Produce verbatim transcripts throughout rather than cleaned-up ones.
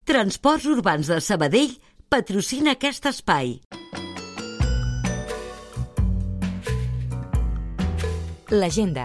Transports Urbans de Sabadell patrocina aquest espai. L'agenda.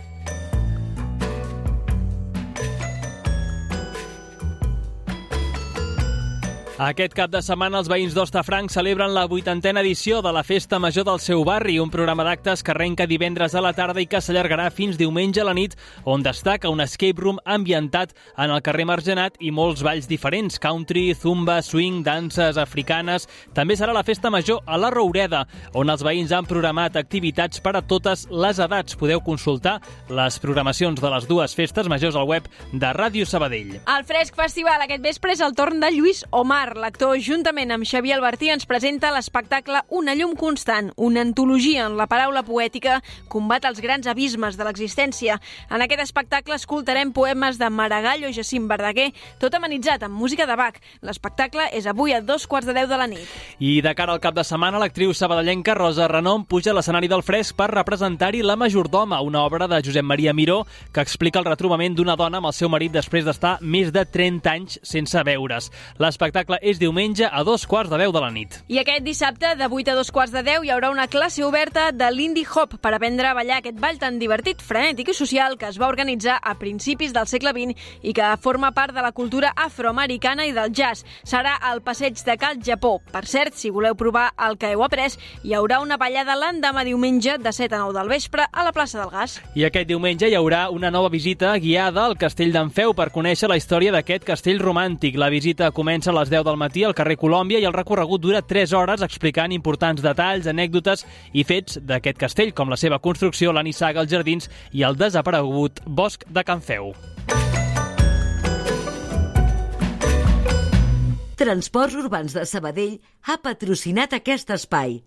Aquest cap de setmana els veïns d'Hostafrancs celebren la vuitantena edició de la Festa Major del seu barri, un programa d'actes que arrenca divendres a la tarda i que s'allargarà fins diumenge a la nit, on destaca un escape room ambientat en el carrer Margenat i molts balls diferents, country, zumba, swing, danses africanes. També serà la Festa Major a la Roureda, on els veïns han programat activitats per a totes les edats. Podeu consultar les programacions de les dues festes majors al web de Ràdio Sabadell. El Fresc Festival aquest vespre és el torn de Lluís Omar. L'actor, juntament amb Xavier Albertí, ens presenta l'espectacle Una llum constant, una antologia en la paraula poètica, combat als grans abismes de l'existència. En aquest espectacle escoltarem poemes de Maragall o Jacint Verdaguer, tot amenitzat amb música de Bach. L'espectacle és avui a dos quarts de deu de la nit. I de cara al cap de setmana, l'actriu sabadellenca Rosa Renom puja a l'escenari del Fresc per representar-hi La majordoma, una obra de Josep Maria Miró que explica el retrobament d'una dona amb el seu marit després d'estar més de trenta anys sense veure's. L'espectacle és diumenge a dos quarts de deu de la nit. I aquest dissabte, de vuit a dos quarts de deu, hi haurà una classe oberta de l'Indie Hop per aprendre a ballar aquest ball tan divertit, frenètic i social que es va organitzar a principis del segle vint i que forma part de la cultura afroamericana i del jazz. Serà al passeig de Cal Japó. Per cert, si voleu provar el que heu après, hi haurà una ballada l'endemà diumenge de set a nou del vespre a la plaça del Gas. I aquest diumenge hi haurà una nova visita guiada al Castell d'en Feu per conèixer la història d'aquest castell romàntic. La visita comença a les deu del matí al carrer Colòmbia i el recorregut dura tres hores explicant importants detalls, anècdotes i fets d'aquest castell, com la seva construcció, la nissaga, els jardins i el desaparegut bosc de Can Feu. Transports Urbans de Sabadell ha patrocinat aquest espai.